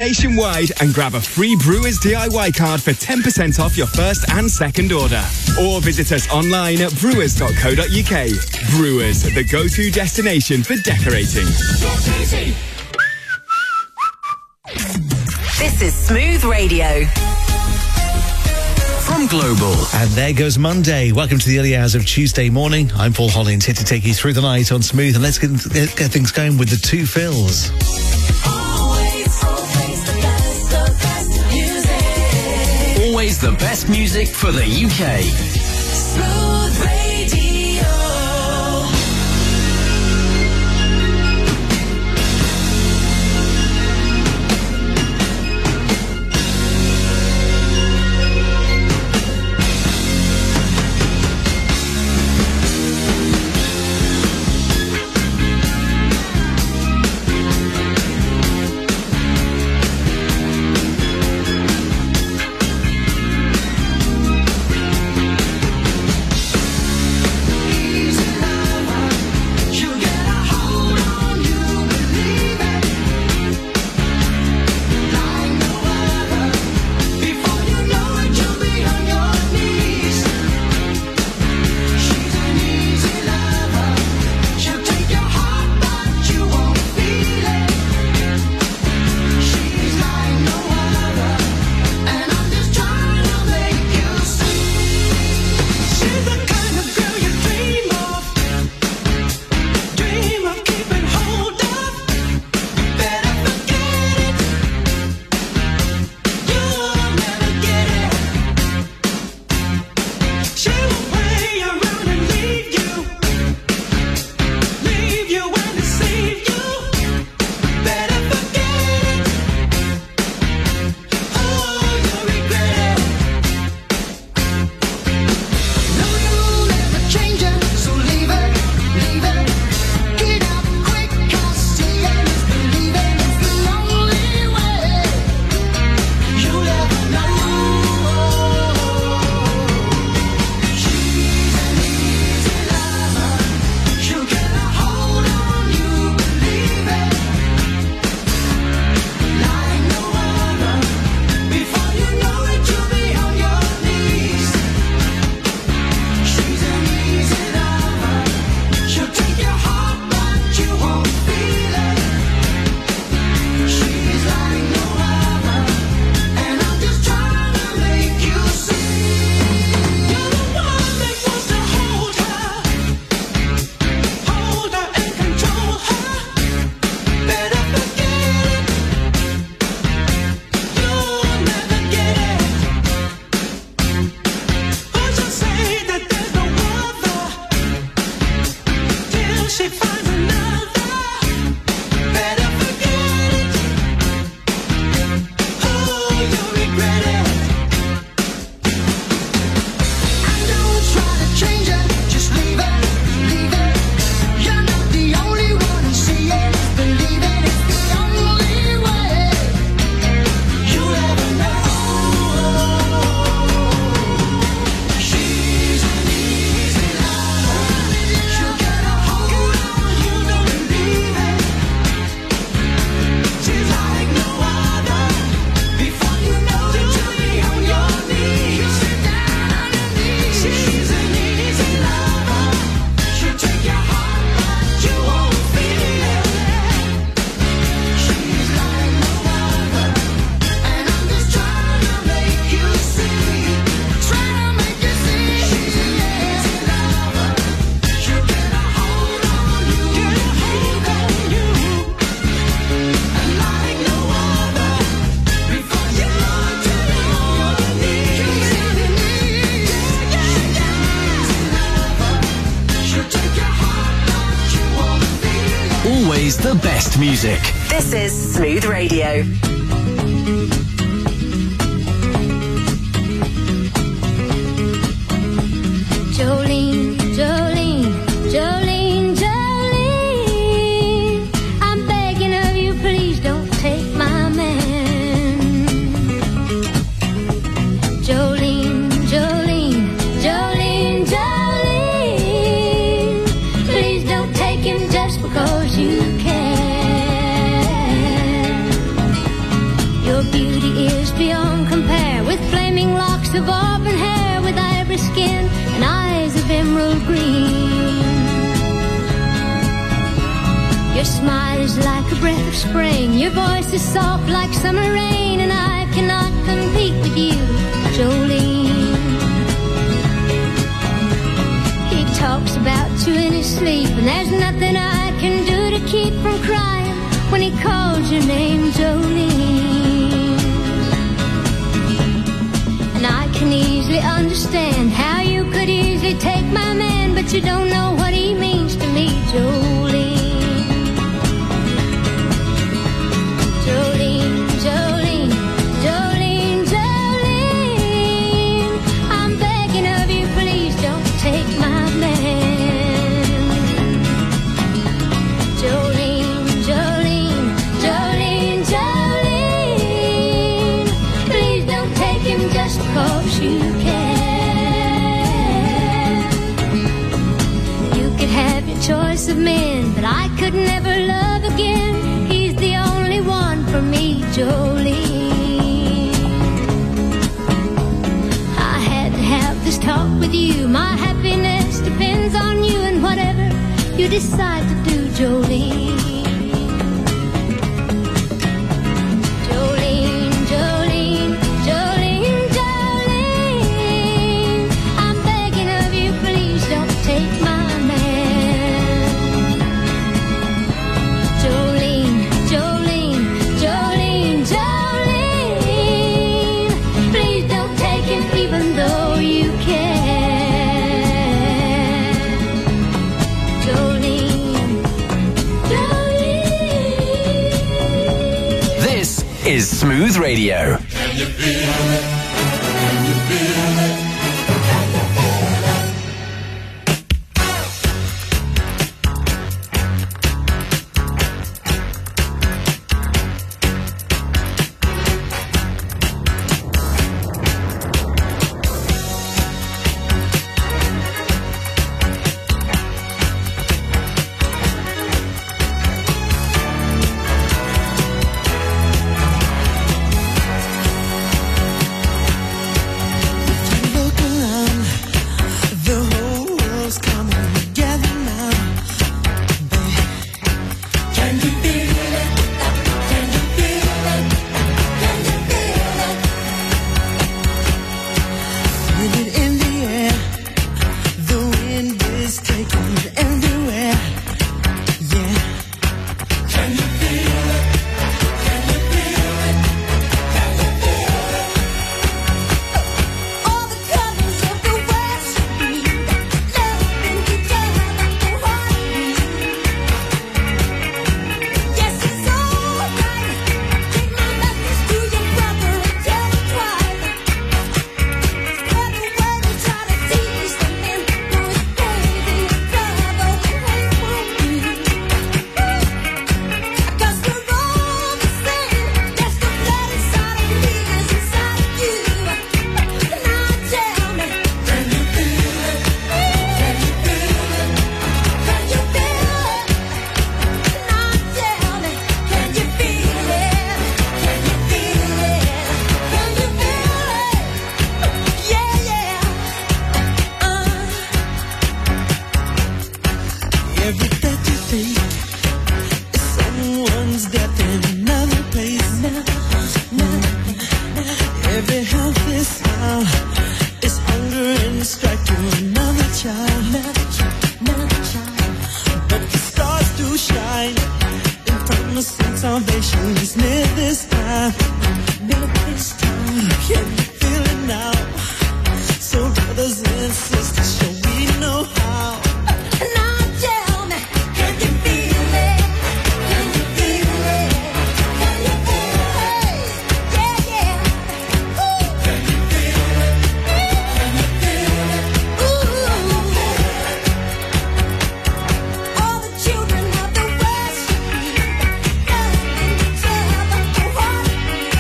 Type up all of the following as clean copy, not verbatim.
nationwide and grab a free Brewers DIY card for 10% off your first and second order. Or visit us online at brewers.co.uk. Brewers, the go-to destination for decorating. This is Smooth Radio. From Global. And there goes Monday. Welcome to the early hours of Tuesday morning. I'm Paul Hollins, here to take you through the night on Smooth. And let's get things going with the two Phils. Always the best music for the UK. Smooth Radio. Always the best music. This is Smooth Radio. Jolene, Jolene, Jolene, Jolene, I'm begging of you, please don't take my man. Jolene, Jolene, Jolene, Jolene, please don't take him just because you can. smile is like a breath of spring. Your voice is soft like summer rain, and I cannot compete with you, Jolene. He talks about you in his sleep, and there's nothing I can do to keep from crying when he calls your name, Jolene. And I can easily understand how you could easily take my man, but you don't know what he means to me, Jolene. Jolene, Jolene, Jolene, Jolene, I'm begging of you, please don't take my man. Jolene, Jolene, Jolene, Jolene, please don't take him just 'cause you can. You could have your choice of men, but I could never love again. He's the only one for me, Jolene. I had to have this talk with you. My happiness depends on you, and whatever you decide to do, Jolene. Jolene, Jolene, Jolene, Jolene, I'm begging of you, please don't take my man. Jolene, Jolene, Jolene, Jolene, please don't take him even though you can. Jolene, Jolene. This is Smooth Radio.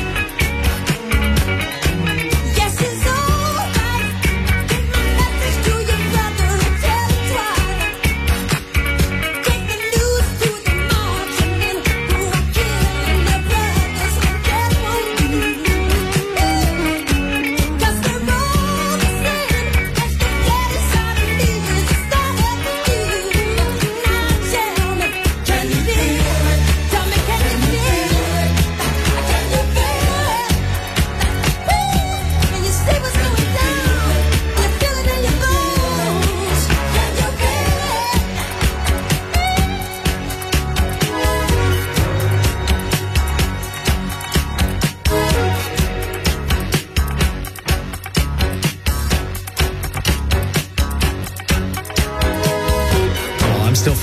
Yes, it's alright. Take my message to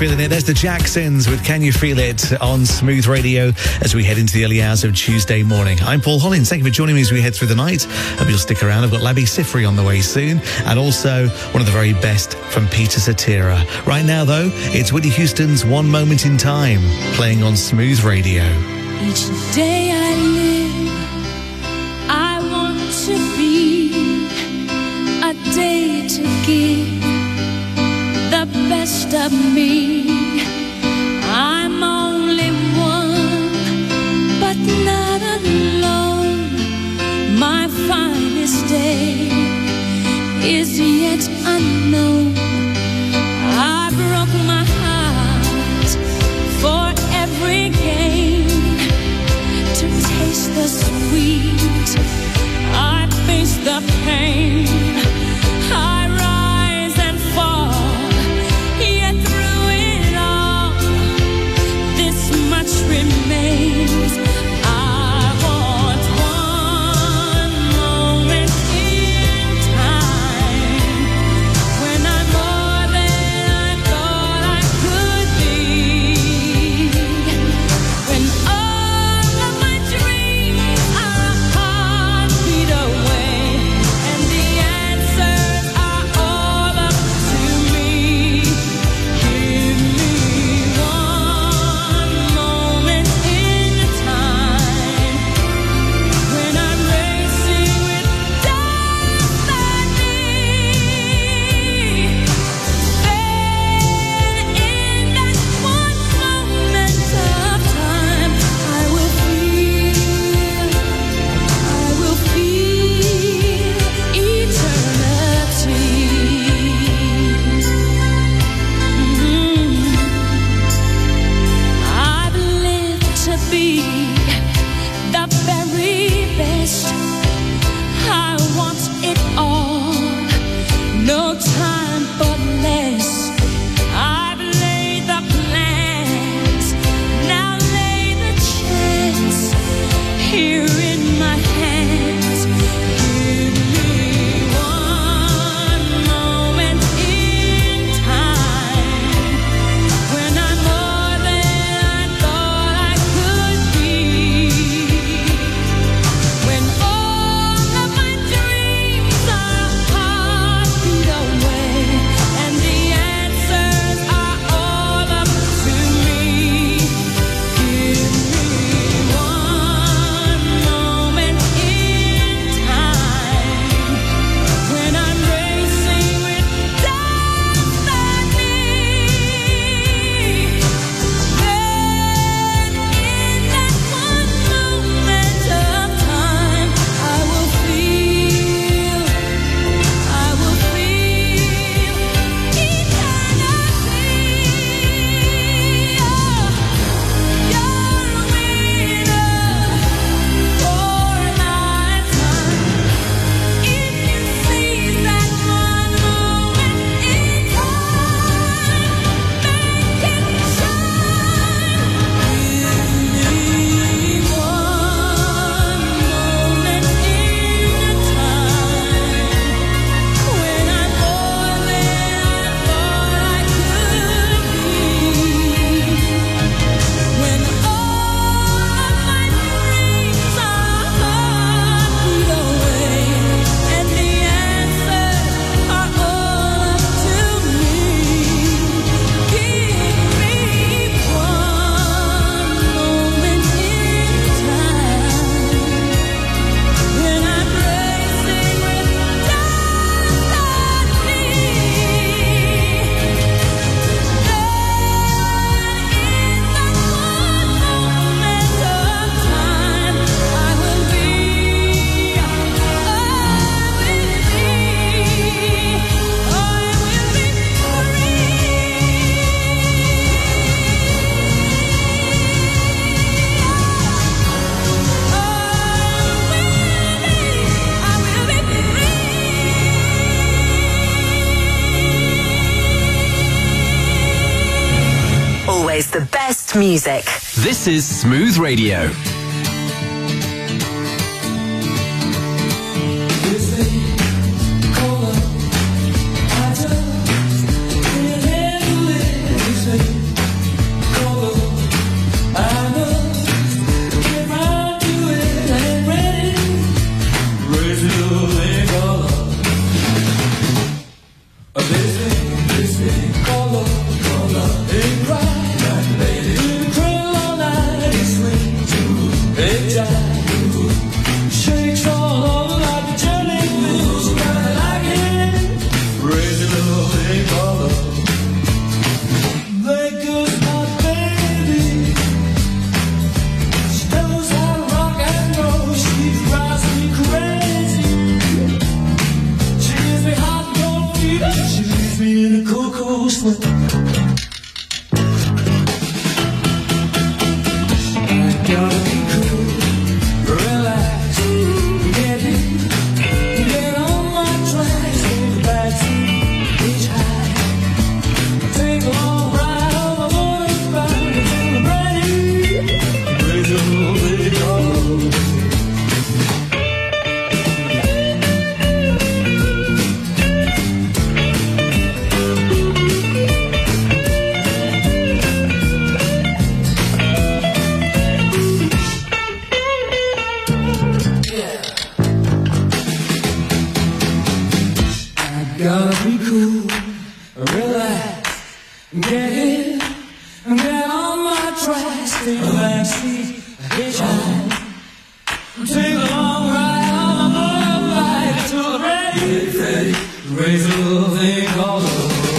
feeling it? There's the Jacksons with Can You Feel It on Smooth Radio as we head into the early hours of Tuesday morning. I'm Paul Hollins. Thank you for joining me as we head through the night. Hope you'll stick around. I've got Labi Siffre on the way soon, and also one of the very best from Peter Cetera. Right now, though, it's Whitney Houston's One Moment in Time playing on Smooth Radio. Each day I live, I want to be a day to give the best of me. I'm only one, but not alone. My finest day is yet unknown. I broke my heart for every gain, to taste the sweet, I face the pain. I rise and fall, yet through it all, this much remains. I want one moment in time, when I'm more than I thought I could be, when all of my dreams are a heartbeat away, and the answers are all up to me. Give me one moment in time, when I'm racing with destiny. Then in that one moment of time, I will feel eternity. I've lived to be the very best. I want it all, no time but less. I've laid the plans, now lay the chance here in my hands. Give me one moment in time, when I'm more than I thought I could be, when all of my dreams are a heartbeat away, and the answers are all up to me. Give me one moment in time, when I'm racing with destiny. Then in that one moment of time, I will feel eternity. You're a winner for my time. If you seize that one moment in time, make it shine. Give me one moment in time, when I'm more than I thought I could be, when all of my dreams are a heartbeat away, and the answers are all up to me. Give me one moment in time, when I'm racing with destiny. Always the best music. This is Smooth Radio. I just can't handle it. Gotta be cool, relax, get on my tracks, take a backseat, hitchhike, take a long ride on the motorbike to the ready, raise a little thing called love.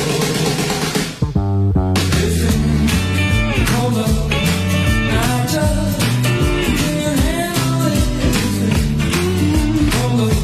This thing called love, not just can't handle it. This thing called love,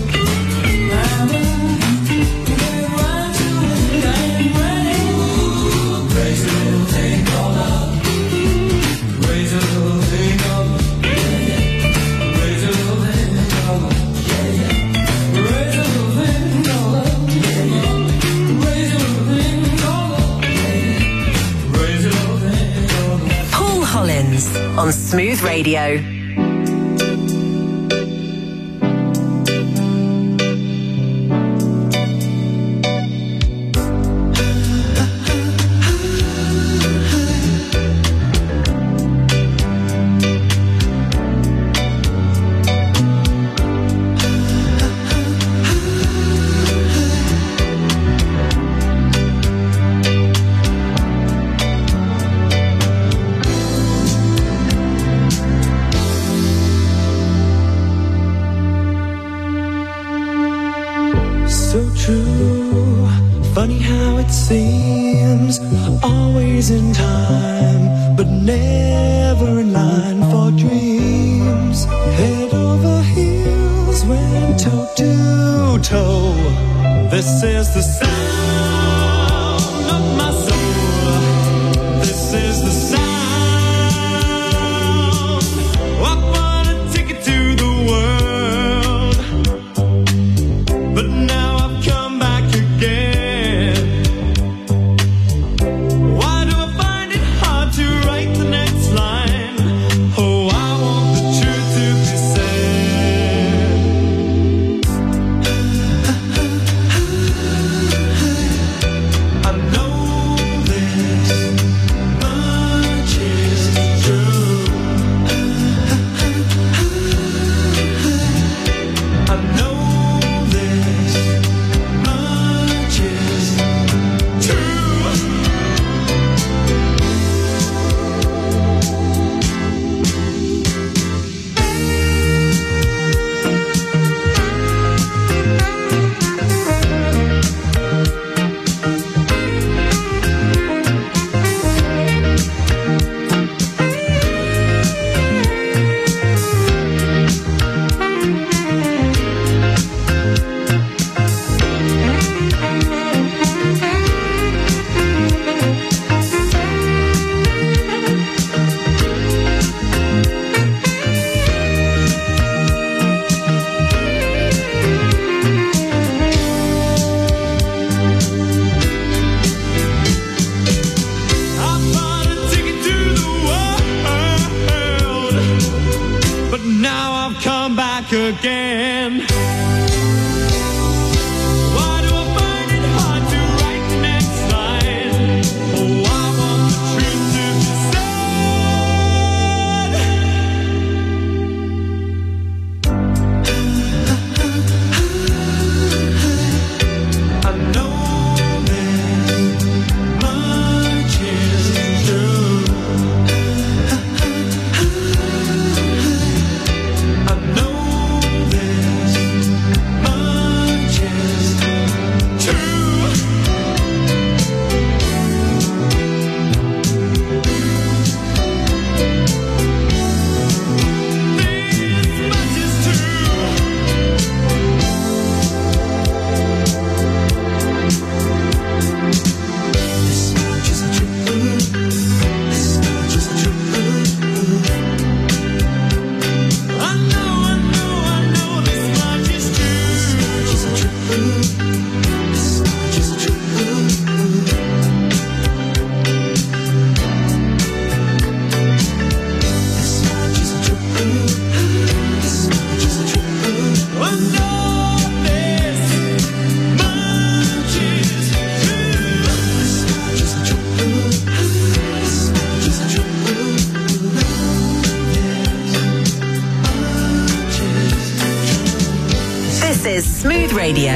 on Smooth Radio. Seems always in time, but never in line for dreams. Head over heels, went toe to toe. This is the sound of my soul. This is the sound. I wanna take it to the world, but now I've come back again. Again. Why do I find it hard to write the next line? Oh, I want the truth to be said. I know this much is true. I know this This is Smooth Radio.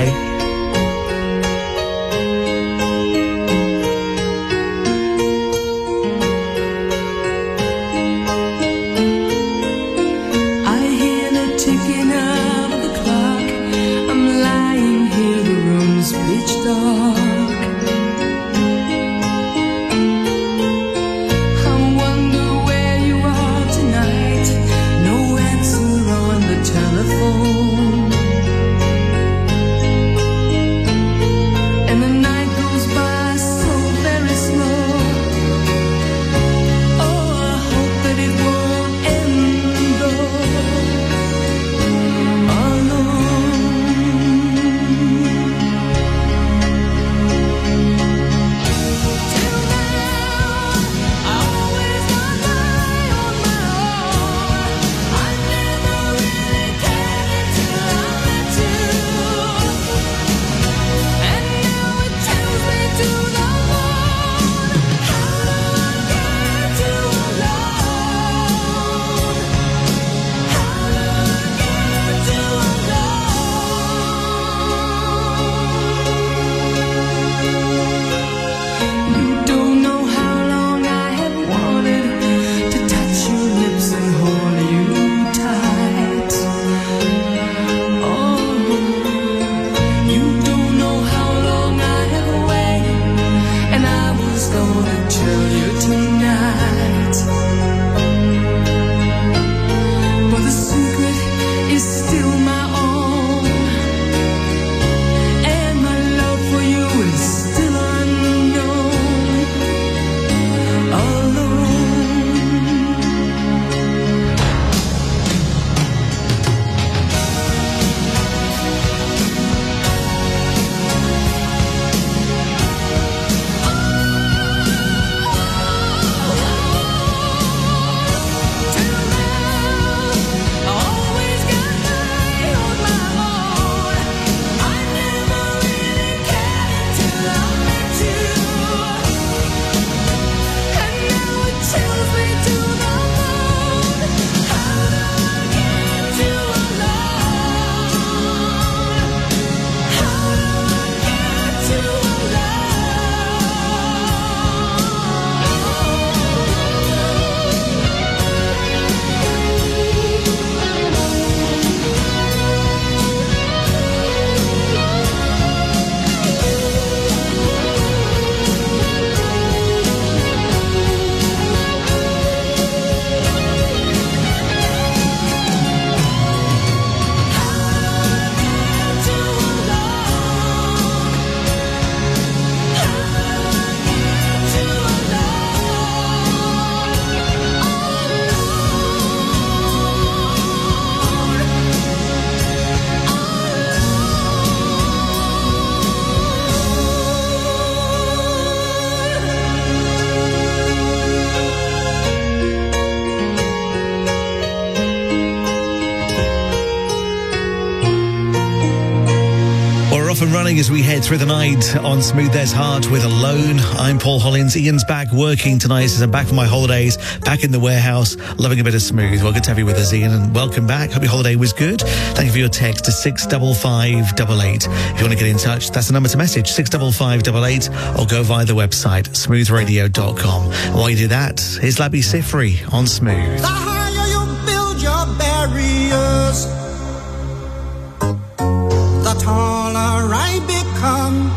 Running as we head through the night on Smooth as Heart with Alone. I'm Paul Hollins. Ian's back working tonight as I'm back from my holidays, back in the warehouse, loving a bit of Smooth. Well, good to have you with us, Ian, and welcome back. Hope your holiday was good. Thank you for your text to 65588. If you want to get in touch, that's the number to message, 65588, or go via the website, smoothradio.com. And while you do that, here's Labi Siffre on Smooth. The higher you build your barriers, the taller I become.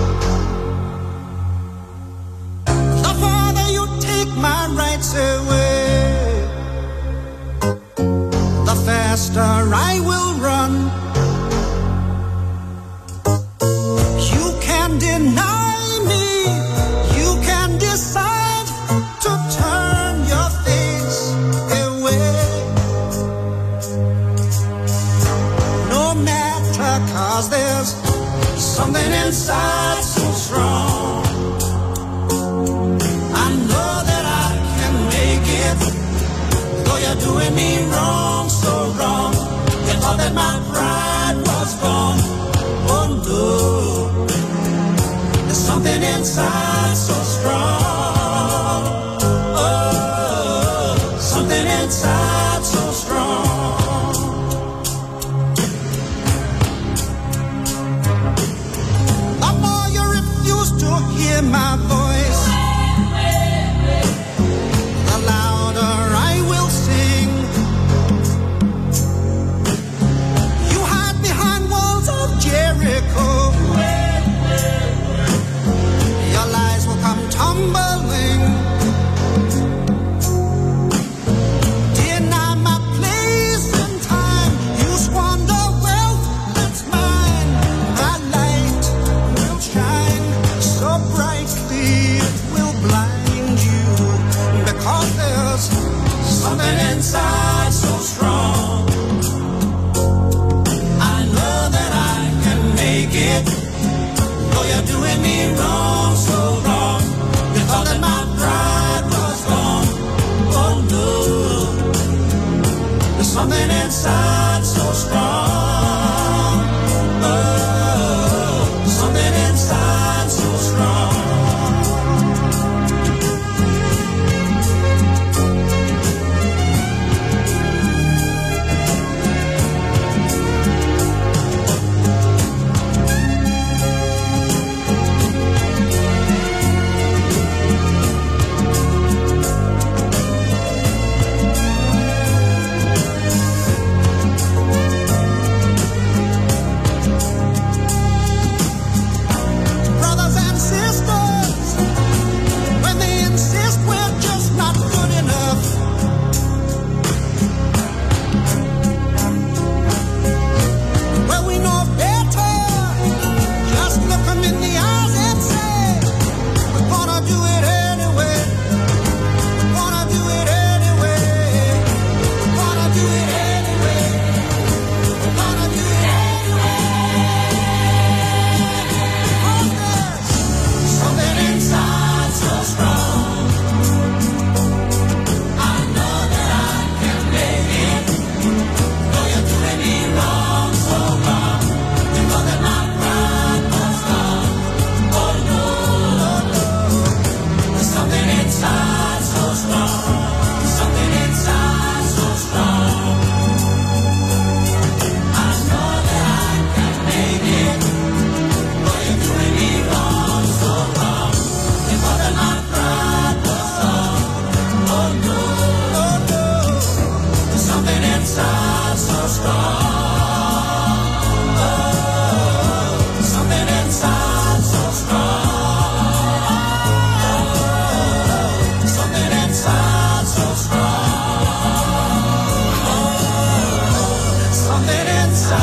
The farther you take my rights away, the faster I will run. You can deny me, you can decide to turn your face away. No matter, 'cause there's something inside so strong. I know that I can make it, though you're doing me wrong, so wrong. You thought that my pride was gone. Oh no, there's something inside so strong. Oh, something inside so strong.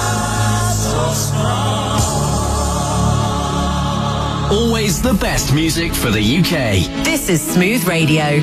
pride so strong. Always the best music for the UK. This is Smooth Radio.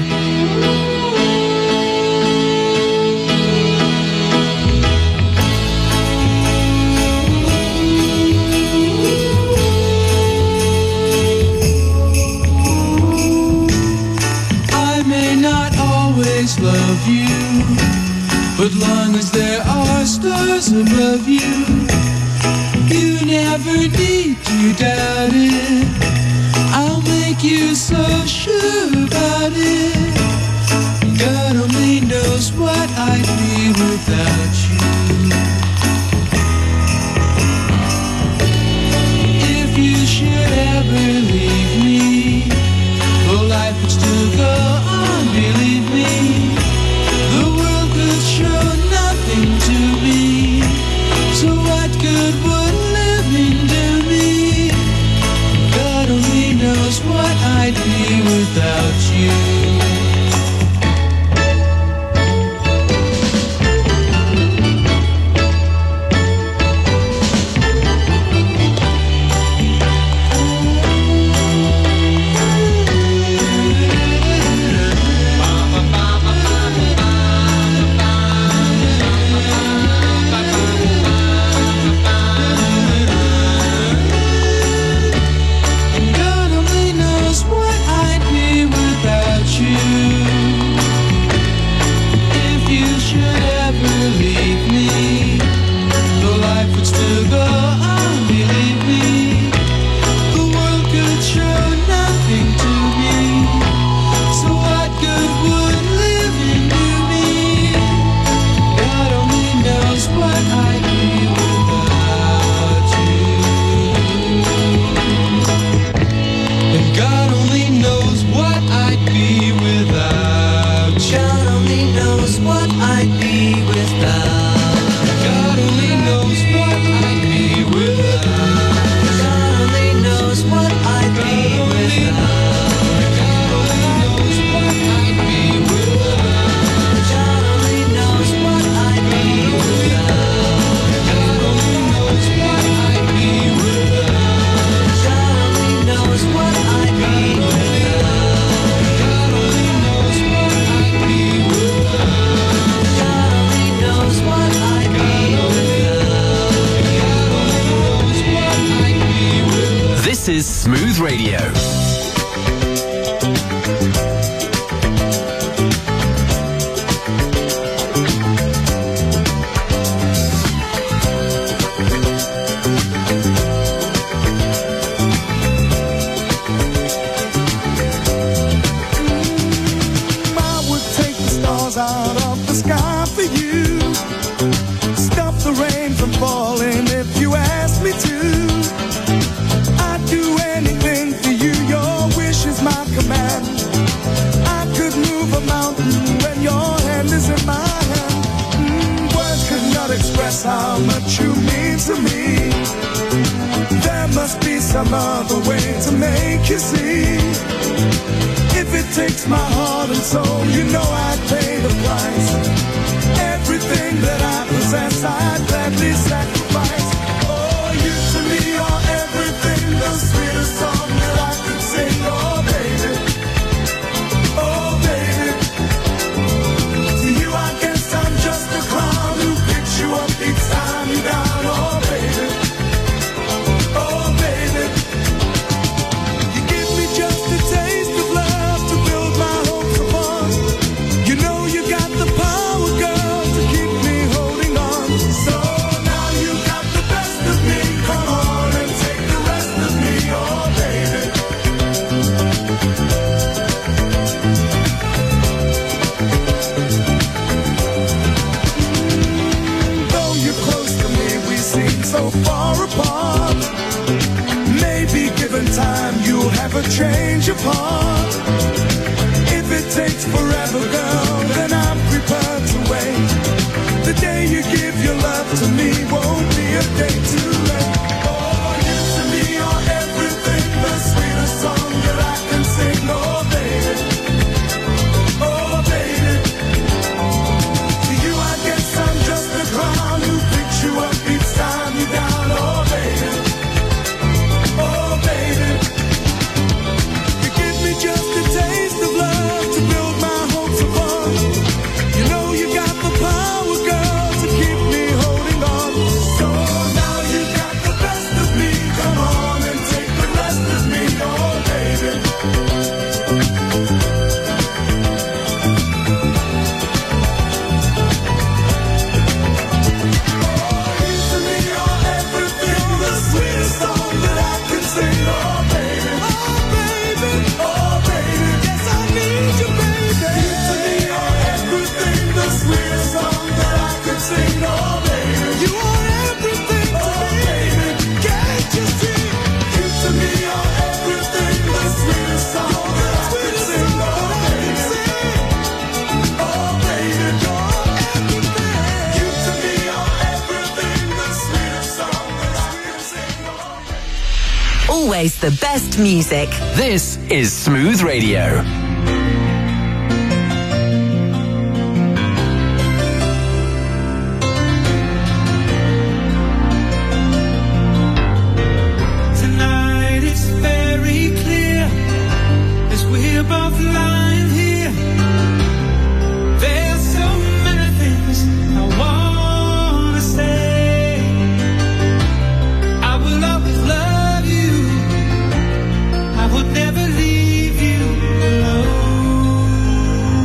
I may not always love you, but long as there are stars above you, you never need to doubt it. I'll make you so sure about it. God only knows what I'd be without you. If you should ever leave me, though life would still go on, believe me, the world could show nothing to me. So what good would living do me? God only knows what I'd be without you. God only knows what I'd be without you. If you should ever leave me, though life would still go on, believe me, the world could show nothing to me. So what good would living do me? God only knows what I'd be without you. And God only knows what I'd be without you. God only knows what I'd be without. God only knows what I'd be without. God only knows what I'd be without. God only knows what I'd be without. God only knows what I'd be without. God only knows what I'd be without. God only knows what I'd be without. God only knows what I'd be without. God only knows what I'd be without. God only knows what I'd be without. This is Smooth Radio. I would take the stars out of the sky for you. Stop the rain from falling if you ask me to. I'd do anything for you, your wish is my command. I could move a mountain when your hand is in my hand. Words could not express how much you mean to me. There must be some other way to make you see. If it takes my heart and soul, you know I'd pay the price. Everything that I possess, I'd gladly sacrifice. Oh, you to me are everything, the sweetest song that I could sing. Oh, baby, oh, baby. To you, I guess I'm just a clown who picks you up each time you're down. Oh, baby, oh, baby. You give me just a taste of love to build my hopes upon. You know you got the power, girl, to keep me holding on. So now you got the best of me. Come on and take the rest of me, oh baby. Though you're close to me, we seem so far apart. Maybe given time, you'll have a change of heart. If it takes forever, girl, then I'm prepared to wait. The day you give your love to me won't be a day too late. Oh, you to me are everything, the sweetest song that I can sing. Oh, baby, oh, baby. To you, I guess I'm just a clown who picks you up each time Always the best music. This is Smooth Radio. Tonight it's very clear as we're both lying here. There's so many things I wanna say. I will always love you. I would never leave you alone.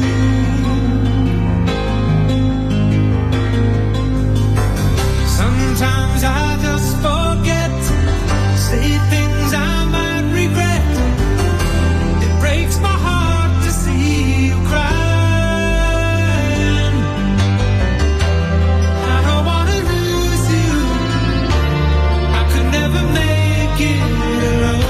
Sometimes I just forget, say things I might regret. It breaks my heart to see you crying. I don't wanna lose you. I could never make it alone.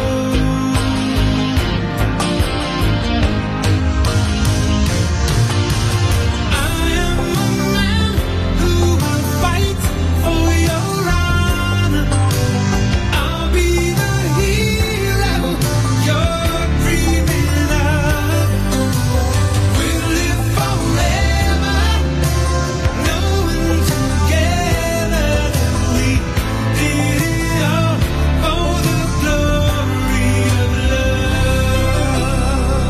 I am a man who will fight for your honor. I'll be the hero you're dreaming of. We'll live forever, knowing together that we did it all for the glory of love.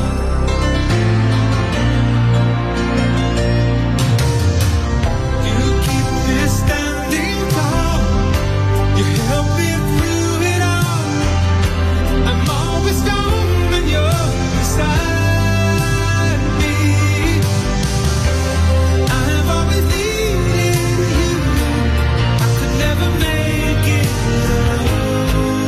You keep me standing tall. You help me through it all. I'm always strong when you're beside me. I've always needed you. I could never make it alone.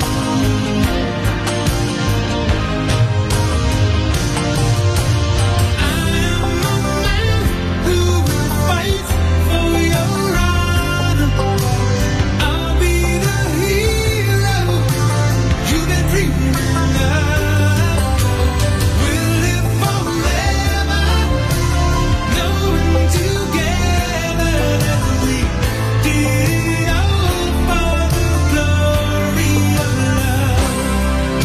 I am a man who will fight for your honor. I'll be the hero you've been dreaming of. We'll live forever, knowing together that we did it all for the glory of love.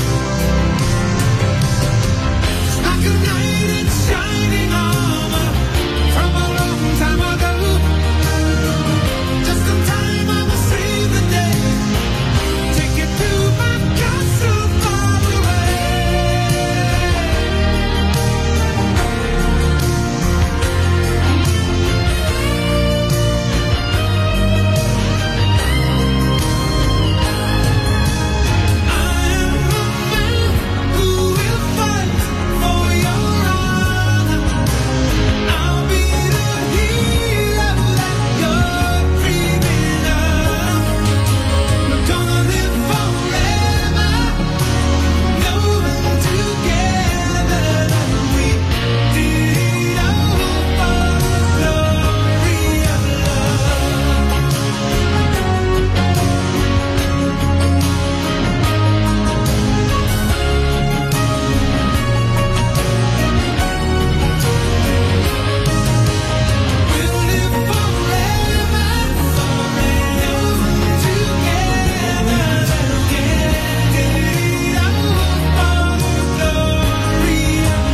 Like a knight in shining armor from a long time ago. Just in time I will save the day. Take it to my castle far away. I am a man who will fight for your honor. I'll be the hero that you're dreaming of. We're gonna live forever, knowing together that we did it all for the glory of We'll live forever, knowing together that we did it all for the glory of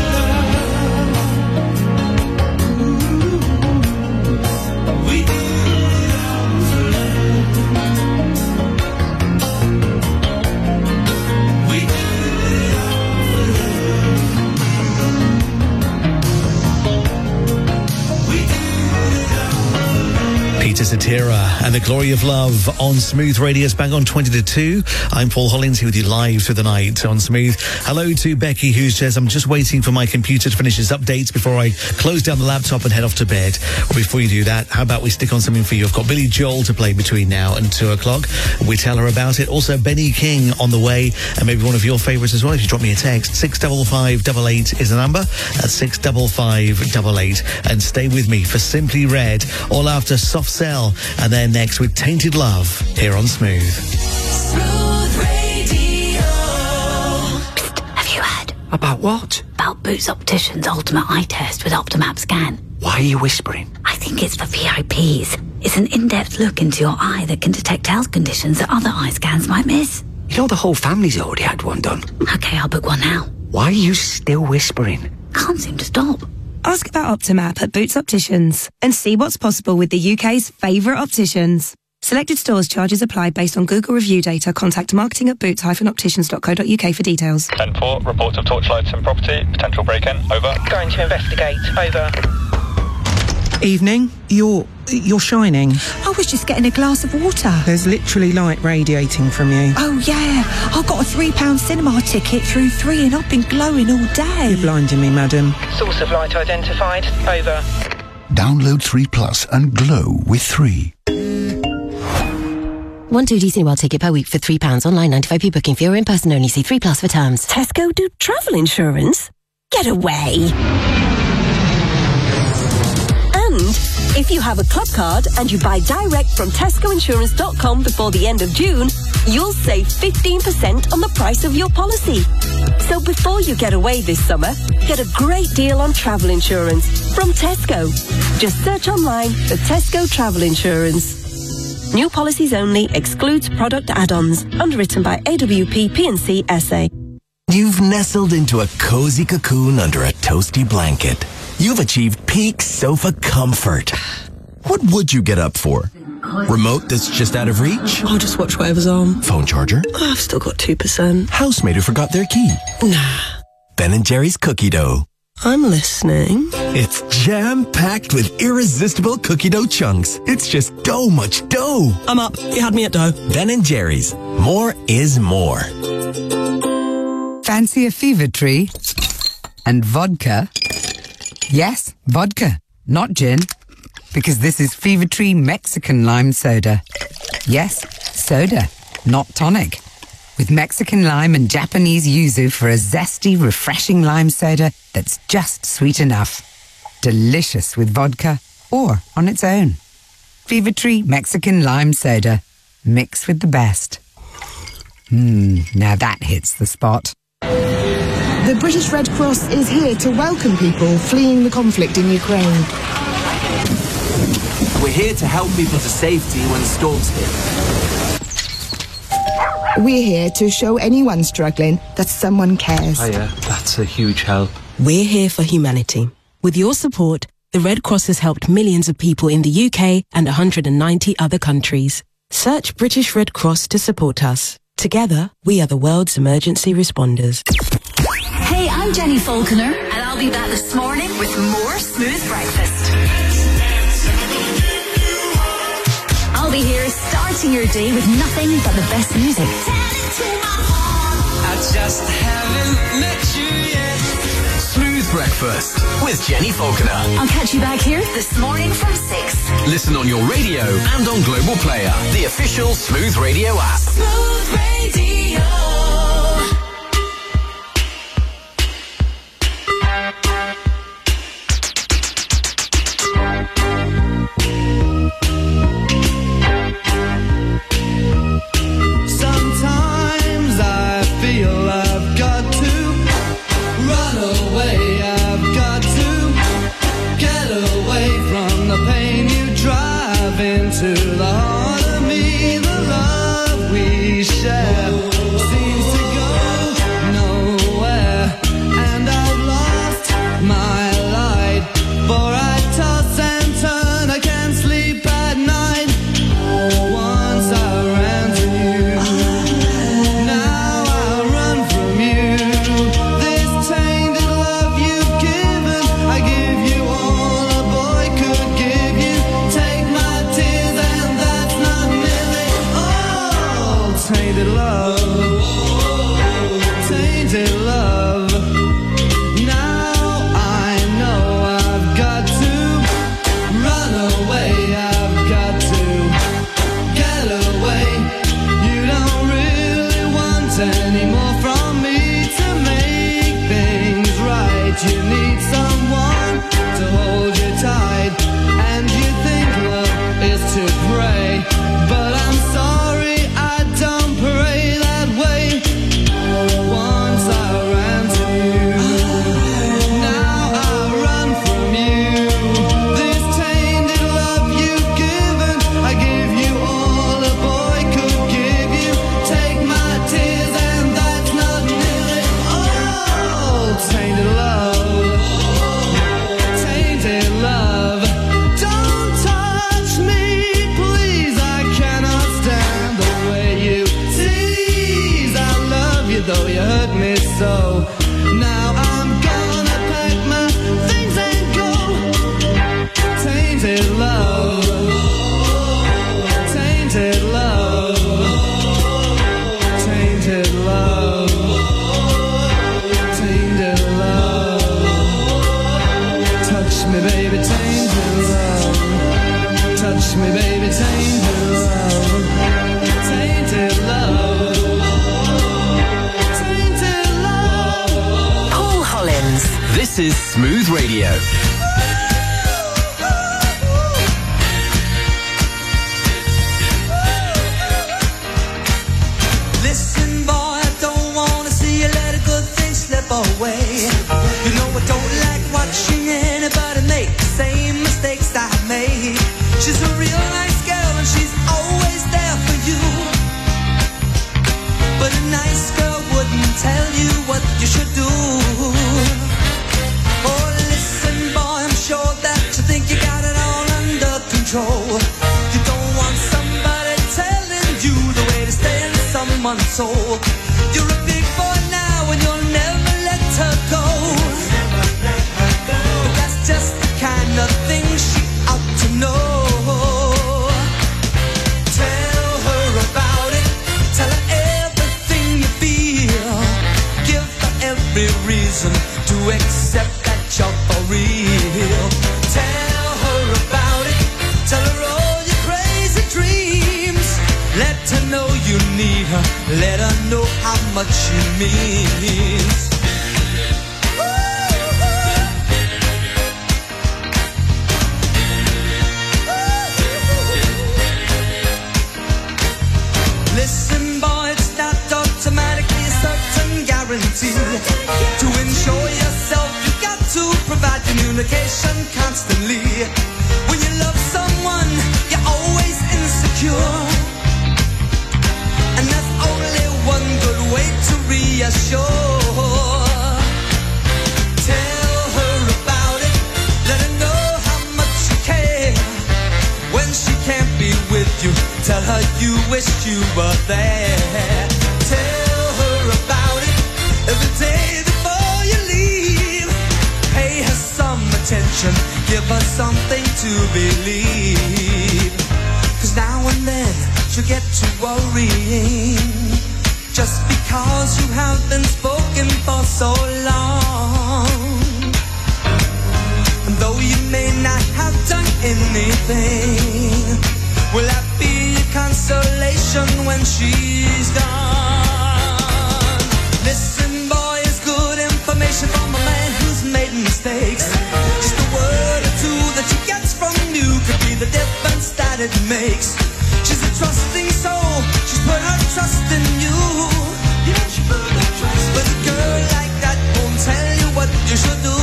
love. We did it all for love. We did it all for love. We did it all. Peter Cetera and the Glory of Love on Smooth Radio's bang on 20 to 2. I'm Paul Hollins here with you live through the night on Smooth. Hello to Becky, who says, I'm just waiting for my computer to finish its updates before I close down the laptop and head off to bed. Well, before you do that, how about we stick on something for you? I've got Billy Joel to play between now and 2 o'clock. We tell her about it. Also, Benny King on the way, and maybe one of your favourites as well. If you drop me a text, 65588 is the number. That's 65588. And stay with me for Simply Red, all after Soft Cell, and then next with Tainted Love here on Smooth. Smooth Radio. Have you heard? About what? About Boots Opticians' ultimate eye test with Optimap scan. Why are you whispering? I think it's for VIPs. It's an in-depth look into your eye that can detect health conditions that other eye scans might miss. You You know the whole family's already had one done. Okay, I'll book one now. Why are you still whispering? Can't seem to stop. Ask about Optimap at Boots Opticians and see what's possible with the UK's favourite opticians. Selected stores charges applied based on Google review data. Contact marketing at boots-opticians.co.uk for details. 10-4, reports of torchlights in property, potential break-in, over. Going to investigate, over. Evening, you're shining. I was just getting a glass of water. There's literally light radiating from you. Oh yeah, I got a £3 cinema ticket through 3 and I've been glowing all day. You're blinding me, madam. Source of light identified, over. Download 3 Plus and glow with 3. 1 2D Cineworld ticket per week for £3 online, 95p booking fee or in person only. See 3 Plus for terms. Tesco do travel insurance? Get away. And if you have a club card and you buy direct from tescoinsurance.com before the end of June, you'll save 15% on the price of your policy. So before you get away this summer, get a great deal on travel insurance from Tesco. Just search online for Tesco Travel Insurance. New policies only, excludes product add-ons. Underwritten by AWP P&C SA. You've nestled into a cozy cocoon under a toasty blanket. You've achieved peak sofa comfort. What would you get up for? Remote that's just out of reach? I'll just watch whatever's on. Phone charger? Oh, I've still got 2%. Housemate who forgot their key? Nah. Ben & Jerry's cookie dough. I'm listening. It's jam-packed with irresistible cookie dough chunks. It's just dough much dough. I'm up. You had me at dough. Ben & Jerry's. More is more. Fancy a fever tree? And vodka? Yes, vodka, not gin. Because this is Fever Tree Mexican Lime Soda. Yes, soda, not tonic. With Mexican lime and Japanese yuzu for a zesty, refreshing lime soda that's just sweet enough. Delicious with vodka or on its own. Fever Tree Mexican Lime Soda. Mix with the best. Now that hits the spot. The British Red Cross is here to welcome people fleeing the conflict in Ukraine. We're here to help people to safety when storms hit. We're here to show anyone struggling that someone cares. Hiya, that's a huge help. We're here for humanity. With your support, the Red Cross has helped millions of people in the UK and 190 other countries. Search British Red Cross to support us. Together, we are the world's emergency responders. Hey, I'm Jenny Falconer, and I'll be back this morning with more Smooth Breakfast. I'll be here starting your day with nothing but the best music. I just haven't met you yet. Smooth Breakfast with Jenny Falconer. I'll catch you back here this morning from 6. Listen on your radio and on Global Player, the official Smooth Radio app. Smooth Radio. Sometimes I feel I've got to run away. I've got to get away from the pain you drive into the heart of me. The love we share seems to go nowhere, and I've lost my light. For I toss and turn, I can't sleep at night. Once I ran to you, now I run from you. This tainted love you've given, I give you all a boy could give you. Take my tears and that's not nearly all. Tainted love, tainted love. Now I know I've got to run away. I've got to get away. You don't really want any more from me to make things right. You need someone to hold you tight, and you think love is to pray. But I'm sorry, I don't pray that way. Once I so. Now I'm gonna pack my things and go. Tainted love, tainted love, tainted love, tainted love. Touch me, baby, tainted love. Touch me, baby, tainted love. Tainted love. Tainted love. Paul Hollins. This is Smooth Radio. Listen, boy, I don't wanna see you let a good thing slip away. You know I don't like watching anybody make the same mistakes I made. She's a real nice girl and she's always there for you. But a nice girl wouldn't tell you what you should do. Oh, listen, boy, I'm sure that you think you got it all under control. You don't want somebody telling you the way to stay in someone's soul. You're a big boy now and you'll never let her go. But that's just the kind of thing she ought to know. Tell her about it. Tell her everything you feel. Give her every reason to accept that you're for real. Tell her about it. Tell her all your crazy dreams. Let her know you need her. Let her know how much she means. Listen, boy, it's not automatically a certain guarantee. To ensure yourself, you got to provide communication constantly. When you love someone, you're always insecure. And there's only one good way to reassure. Tell her about it. Let her know how much you care. When she can't be with you, tell her you wish you were there. Tell her about it every day before you leave. Pay her some attention, give her something to believe. 'Cause now and then she'll get to worrying, just because you have been spoken for so long. And though you may not have done anything, will that be your consolation when she's gone? Listen, boy, it's good information from a man who's made mistakes. Just a word or two that she gets from you could be the difference that it makes. She's a trusting soul, she's put her trust in you. Yeah, she put her trust in you. But a girl like that won't tell you what you should do.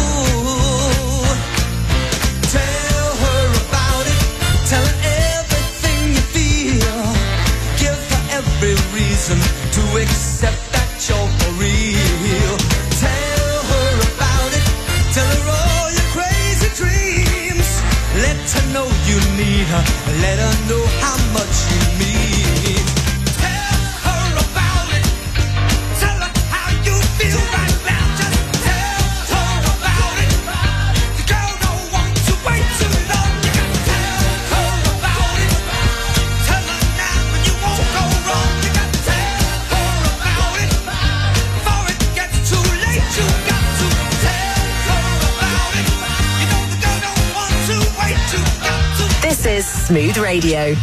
Tell her about it, tell her everything you feel. Give her every reason to accept that you're for real. Tell her about it, tell her all your crazy dreams. Let her know you need her, let her know how much you mean. Tell her about it, tell her how you feel right now. Just tell her about it. The girl don't want to wait too long. You gotta tell her about it. Tell her now and you won't go wrong. You gotta tell her about it before it gets too late. You got to tell her about it. You know the girl don't want to wait. You got to. This is Smooth Radio.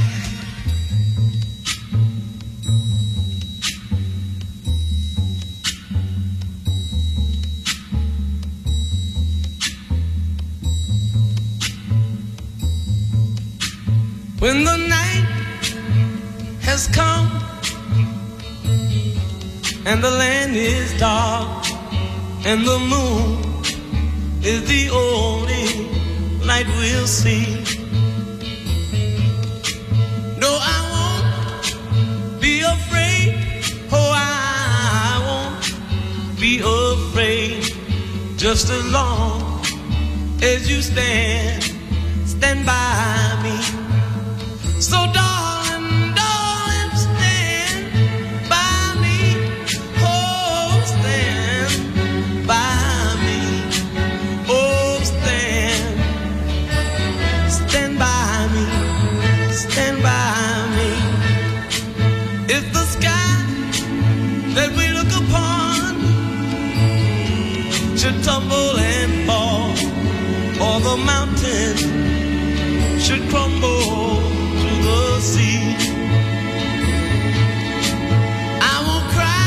When the night has come and the land is dark and the moon is the only light we'll see. No, I won't be afraid. Oh, I won't be afraid. Just as long as you stand by me. So darling, darling, stand by me. Oh, stand should tumble and fall, or the mountain should crumble to the sea. I won't cry,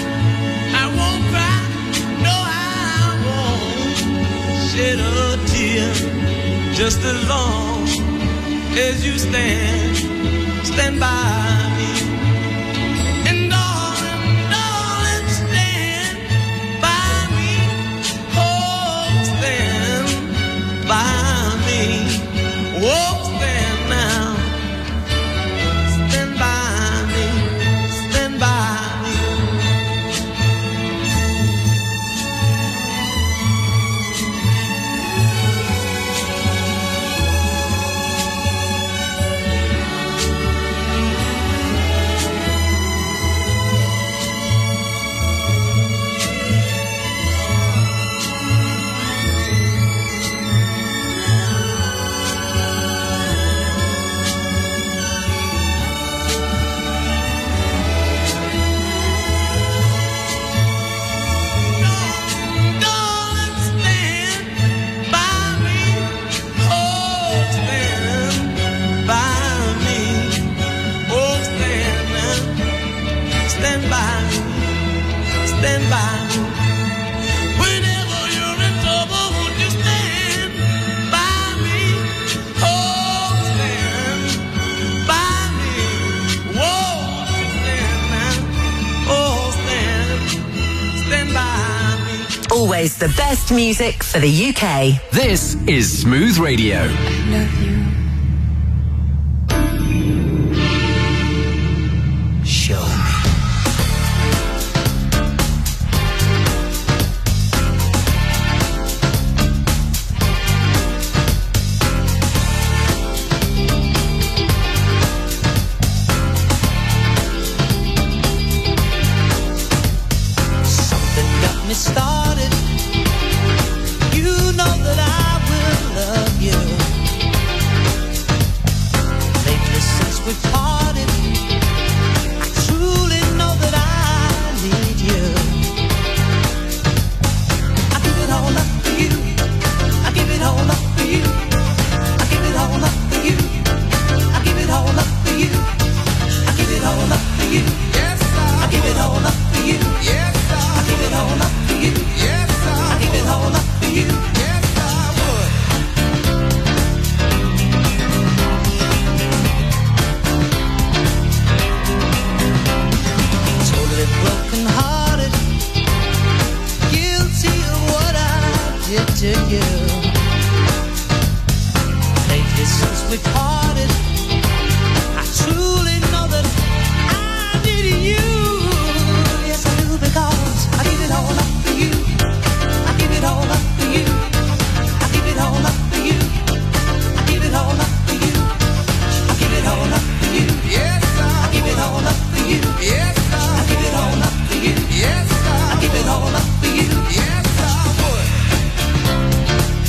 no I won't shed a tear, just as long as you stand by me. And darling, stand by me. Oh, stand by me. Oh, stand now. Stand by me. Stand by me. Stand by me. Whenever you're in trouble, won't you stand by me? Oh, stand by me. Whoa, stand now. Oh, stand by me. Always the best music for the UK. This is Smooth Radio. I love you. Show me. Started, you know that I will love you. Lately since we parted, I truly know that I need you. I give it all up for you. I give it all up for you. I give it all up for you. I give it all up for you. I give it all up for you. Yes, I give it all up for you. Yes, I give it all up. Yes, I give it all up for you. Yes, I would. Totally broken hearted, guilty of what I did to you. Lately since we parted, I truly know that I needed you. Yes, I do, because I give it all up. I give it all up for you. I give it all up for you. I give it all up for you. I give it all up for you. Yes, I give it all up for you. Yes, I give it all up for you. Yes, I give it all up for you. Yes, I would.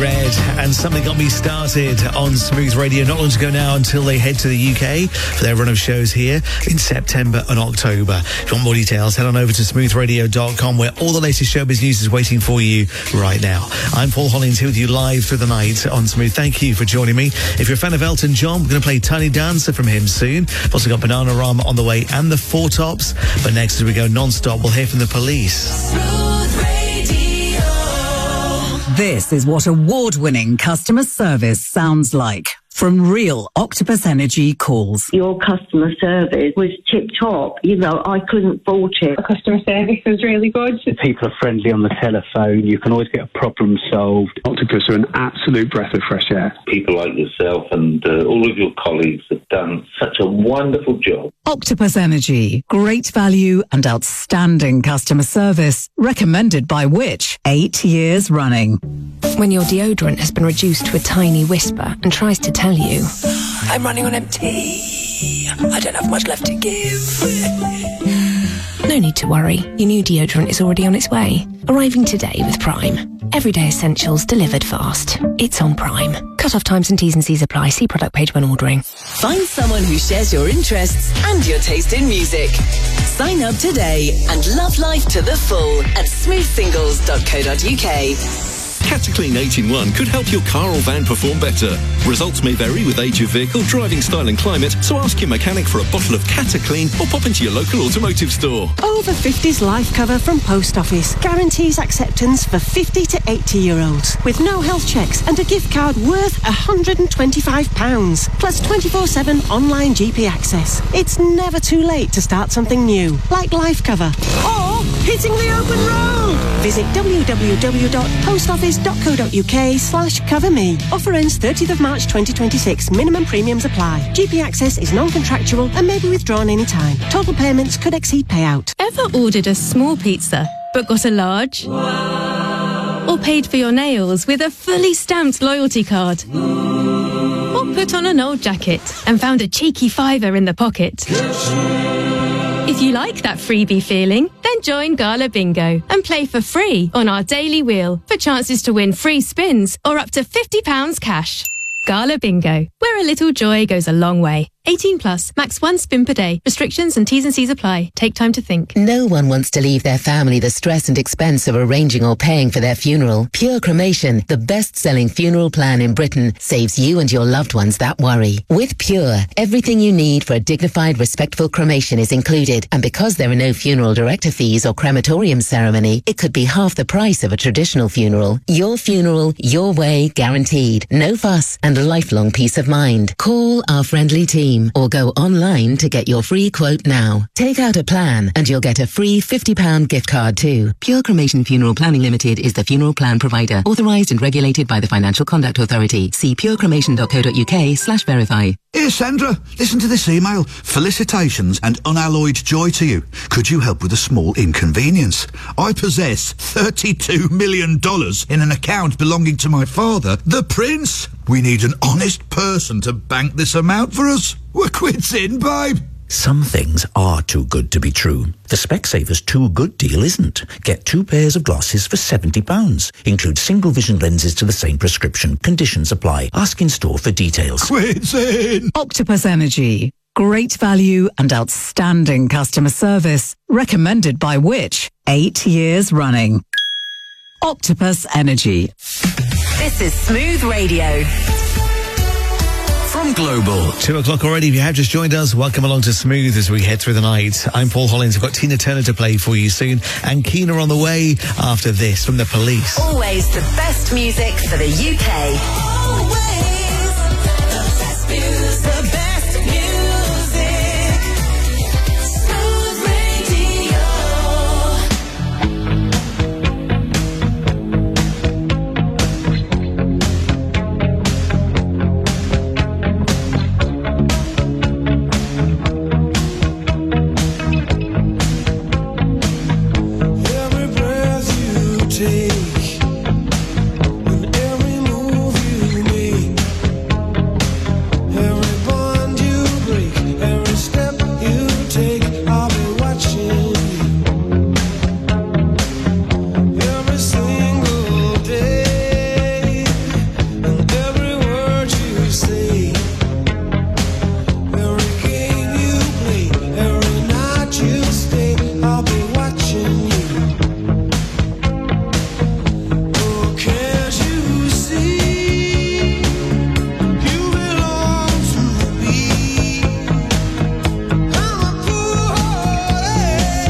Red and Something Got Me Started on Smooth Radio not long to go now until they head to the UK for their run of shows here in September and October. If you want more details, head on over to smoothradio.com where all the latest showbiz news is waiting for you right now. I'm Paul Hollins here with you live through the night on Smooth. Thank you for joining me. If you're a fan of Elton John, we're going to play Tiny Dancer from him soon. We've also got Bananarama on the way and the Four Tops. But next, as we go non-stop, we'll hear from the Police. This is what award-winning customer service sounds like from real Octopus Energy calls. Your customer service was tip-top. You know, I couldn't fault it. The customer service was really good. People are friendly on the telephone. You can always get a problem solved. Octopus are an absolute breath of fresh air. People like yourself and all of your colleagues have done such a wonderful job. Octopus Energy. Great value and outstanding customer service. Recommended by which? 8 years running. When your deodorant has been reduced to a tiny whisper and tries to tell you, I'm running on empty, I don't have much left to give. No need to worry. Your new deodorant is already on its way. Arriving today with Prime. Everyday essentials delivered fast. It's on Prime. Cut-off times and T's and C's apply. See product page when ordering. Find someone who shares your interests and your taste in music. Sign up today and love life to the full at smoothsingles.co.uk. Cataclean 8-in-1 could help your car or van perform better. Results may vary with age of vehicle, driving style and climate, so ask your mechanic for a bottle of Cataclean or pop into your local automotive store. Over 50s life cover from Post Office guarantees acceptance for 50 to 80-year-olds with no health checks and a gift card worth £125 plus 24/7 online GP access. It's never too late to start something new, like life cover or hitting the open road. Visit www.postoffice.co.uk/coverme. Offer ends 30th of March 2026. Minimum premiums apply. GP access is non-contractual and may be withdrawn anytime. Total payments could exceed payout. Ever ordered a small pizza but got a large? Or paid for your nails with a fully stamped loyalty card? Or put on an old jacket and found a cheeky £5 in the pocket? If you like that freebie feeling, then join Gala Bingo and play for free on our daily wheel for chances to win free spins or up to £50 cash. Gala Bingo, where a little joy goes a long way. 18 plus, max 1 spin per day. Restrictions and T's and C's apply. Take time to think. No one wants to leave their family the stress and expense of arranging or paying for their funeral. Pure Cremation, the best-selling funeral plan in Britain, saves you and your loved ones that worry. With Pure, everything you need for a dignified, respectful cremation is included. And because there are no funeral director fees or crematorium ceremony, it could be half the price of a traditional funeral. Your funeral, your way, guaranteed. No fuss and a lifelong peace of mind. Call our friendly team or go online to get your free quote now. Take out a plan and you'll get a free £50 gift card too. Pure Cremation Funeral Planning Limited is the funeral plan provider, authorised and regulated by the Financial Conduct Authority. See purecremation.co.uk/verify. Here, Sandra, listen to this email. Felicitations and unalloyed joy to you. Could you help with a small inconvenience? I possess $32 million in an account belonging to my father, the Prince. We need an honest person to bank this amount for us. We're quits in, babe. Some things are too good to be true. The Specsavers Too Good deal isn't. Get 2 pairs of glasses for £70. Include single vision lenses to the same prescription. Conditions apply. Ask in store for details. Quits in. Octopus Energy. Great value and outstanding customer service. Recommended by which? 8 years running. Octopus Energy. This is Smooth Radio. From Global. 2 o'clock already. If you have just joined us, welcome along to Smooth as we head through the night. I'm Paul Hollins. We've got Tina Turner to play for you soon and Keena on the way after this from the Police. Always the best music for the UK. Always.